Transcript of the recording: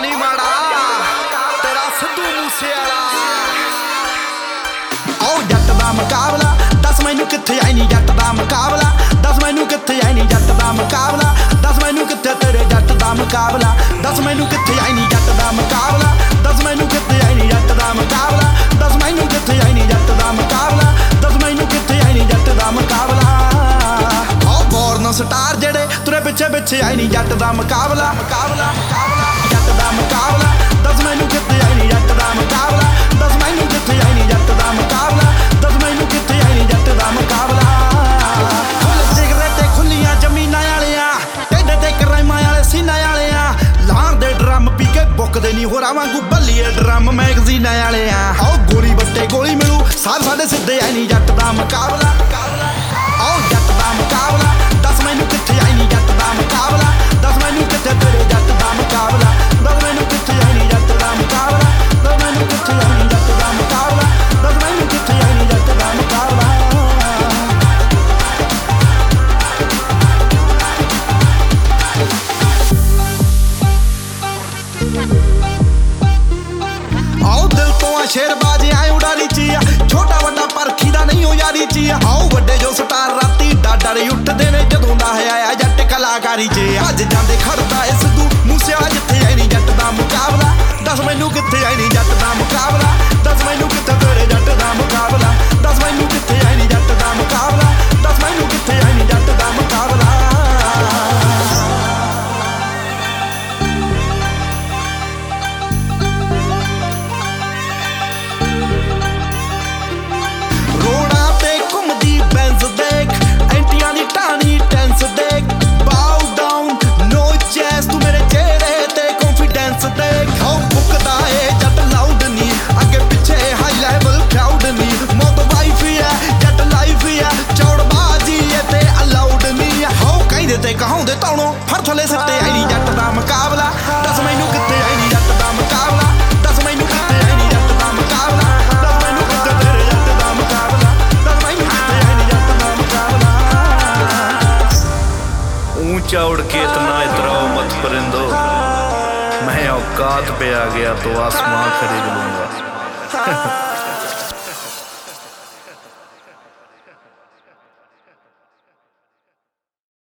नहीं माड़ा तेरा सिद्धू मूसेवाला। ओ जट दा मुकाबला दस मैनू कित्थे आई नी जट दा मुकाबला, दस मैनू कित्थे आई नी जट दा मुकाबला, दस मैनू कित्थे तेरे जट दा मुकाबला, दस मैनू कित्थे आई नी जट दा मुकाबला, दस मैनू कित्थे आई नी जट दा मुकाबला, दस मैनू कित्थे आई नी जट दा मुकाबला, दस मैनू कित्थे आई नी जट दा मुकाबला। ओ बॉर्न स्टार जेड़े तुरे पिछे पिछे आई नी जट दा मुकाबला, मुकाबला मुकाबला जट दा मुकाबला, दस मैनू कित्थे आई नी जट दा मुकाबला, दस मैनू कित्थे आई नी जट दा मुकाबला, दस मैनू कित्थे आई नी जट दा मुकाबला। फुल सिगरेट खुलियां जमीनां वालियां टेढ़े ते क्राइमां वाले सीनां वालियां लाण दे ड्रम पी के बुकदे नी होरां वांगू बल्लीए ड्रम मैगजीनां वालियां। आओ गोली बट्टे गोली मिलू सार साडे सिद्धे आई नी जट दा मुकाबला, आओ जट दा मुकाबला, दस मैनू कित्थे आई नी जट दा मुकाबला, दस मैनू कित्थे तेरे जट दा मुकाबला, दस मैनू कित्थे आई नी जट दा मुकाबला, दस मैनू कित्थे आई नी जट दा मुकाबला, दस मैनू कित्थे आई नी जट दा मुकाबला। आओ दिल तो आ शेरबाज आए उड़ारी चिया छोटा वड्डा परखी दा नहीं हो यारी चिया। आओ वड्डे जो स्टार राती डाडर उठदे ने जदों दा है आया जट कलाकारी च अज जांदे खड़दा ए सिद्धू मूसेवाला जिथे आई नी जट दा मुकाबला, दस मैनू कित्थे आई नी जट दा मुकाबला, दस मैनू कित्थे तेरे जट दा मुकाबला, दस मैनू कित्थे आई नी जट दा मुकाबला, दस मैनू कित्थे आई नी जट दा मुकाबला। रोड़ा पे घुमदी बेंज देख एंटियां दी टाणी टेंस देख बाउ डाउन नो चेस तू मेरे चेहरे ते कॉन्फिडेंस देख। आओ बुकदा ए जट लाउड नी अगे पीछे हाई लेवल क्राउड नी मौत वाइफ है जट लाइफ है चौड़बाजी ते अलाउड नी। आओ कहंदे ते कहाउंदे तौणों फड़ थले सट्टे आई नी जट दा मुकाबला, दस मैनू कित्थे आई नी जट दा मुकाबला, दस मैनू कित्थे आई नी जट दा मुकाबला, दस मैनू कित्थे तेरे जट दा मुकाबला, दस मैनू कित्थे आई नी जट दा मुकाबला। ऊंचा उड़ के इतना इतराओ मत परिंदो, मैं औकात पे आ गया तो आसमां खरीद लूंगा।